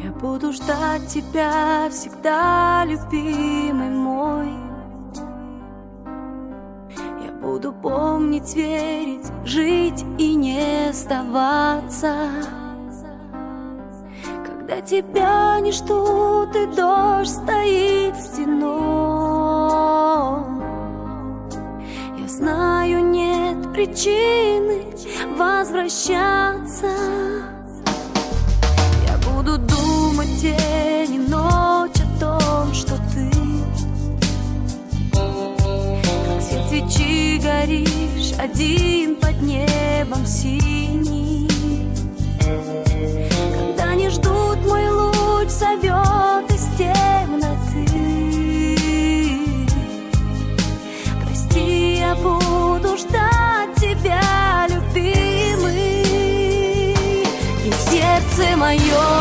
Я буду ждать тебя всегда, любимый мой. Я буду помнить, верить, жить и не сдаваться. Когда тебя не ждут и дождь стоит стеной, я знаю, нет причины возвращаться. Я буду думать день и ночь о том, что ты как свет свечи горишь один под небом синим. Когда не ждут, мой луч зовет из темноты. Прости, я буду ждать тебя, любимый. И сердце мое